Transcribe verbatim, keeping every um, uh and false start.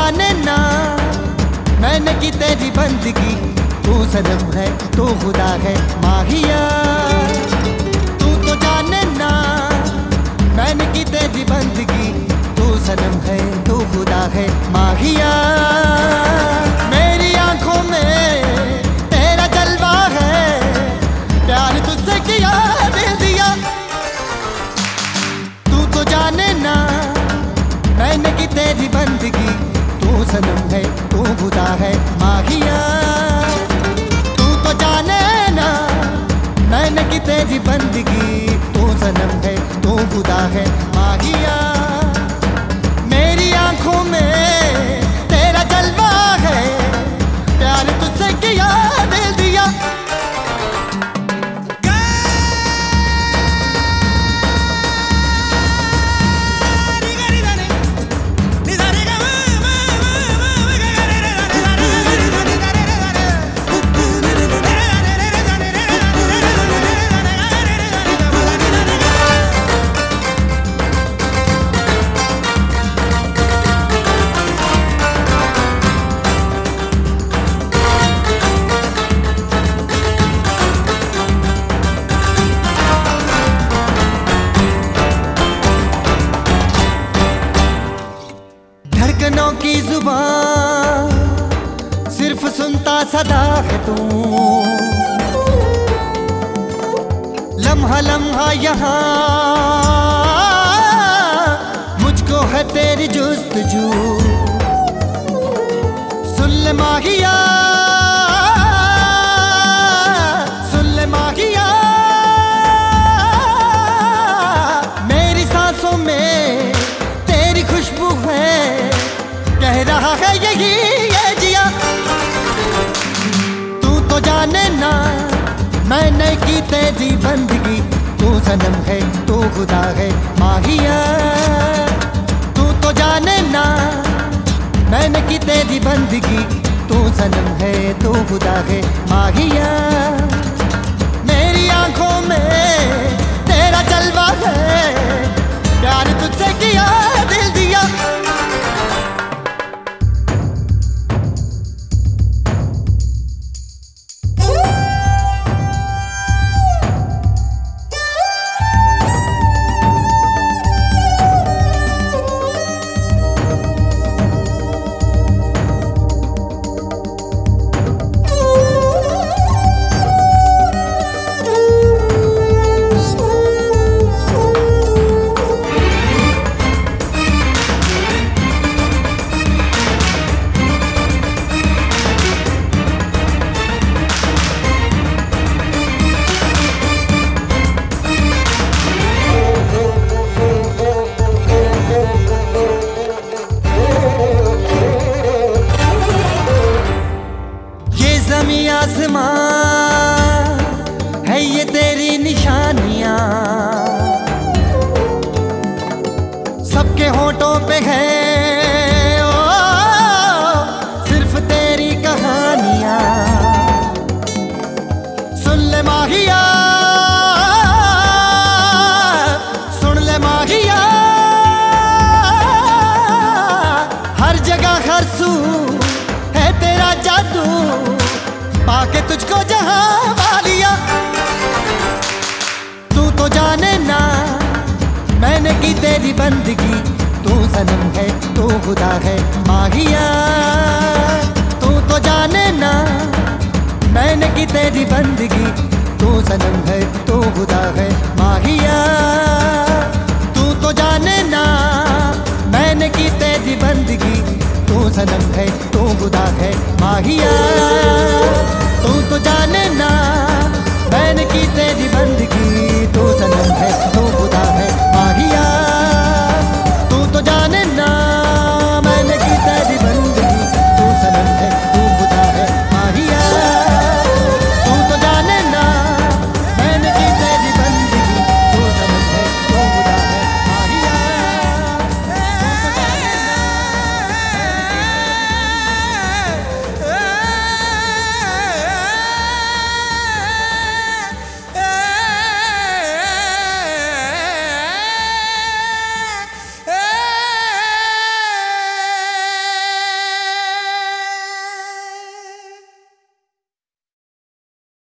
जाने ना मैंने की तेरी बंदगी, तू सनम है तू खुदा है माहिया। तू तो जाने ना मैंने की तेरी बंदगी, तू सनम है तू खुदा है माहिया। मेरी आंखों में तेरा जलवा है, प्यार तुझसे किया दिल दिया। तू तो जाने ना मैंने की तेरी बंदगी, तू सनम है तू खुदा है माहिया। तू तो जाने ना मैंने की तेरी बंदगी, तू सनम है तू खुदा है माहिया। मेरी आंखों में तेरा जलवा है, प्यार तुझसे किया दिल दिया। धड़कनों की जुबान सिर्फ सुनता सदा है तू, लम्हा लम्हा यहाँ मुझको है तेरी जुस्तजू। सुन ले माहिया सुन ले माहिया, मेरी सांसों में तेरी खुशबू है, कह रहा है यही ये जिया। तू तो जाने ना मैंने की तेरी बंदगी, तू सनम है तू खुदा है माहिया। तू तो जाने ना मैंने की तेरी बंदगी, तू सनम है तू खुदा है माहिया। मेरी आंखों में तेरा जलवा है, प्यार तुझसे किया दिल दिया। ज़मीं आसमां है ये तेरी निशानियां, सबके होठों पे है ओ, सिर्फ तेरी कहानियां। सुन ले माहिया सुन ले माहिया, हर जगह हर सू है तेरा जादू, पाके तुझको जहां वालिया। तू तो जाने ना मैंने की तेरी बंदगी, तू सनम है तू खुदा है माहिया। तू तो जाने ना मैंने की तेरी बंदगी, तू सनम है तू खुदा है माहिया। तू तो जाने ना मैंने की तेरी बंदगी, तू सनम है तू खुदा है माहिया। तू तो जाने ना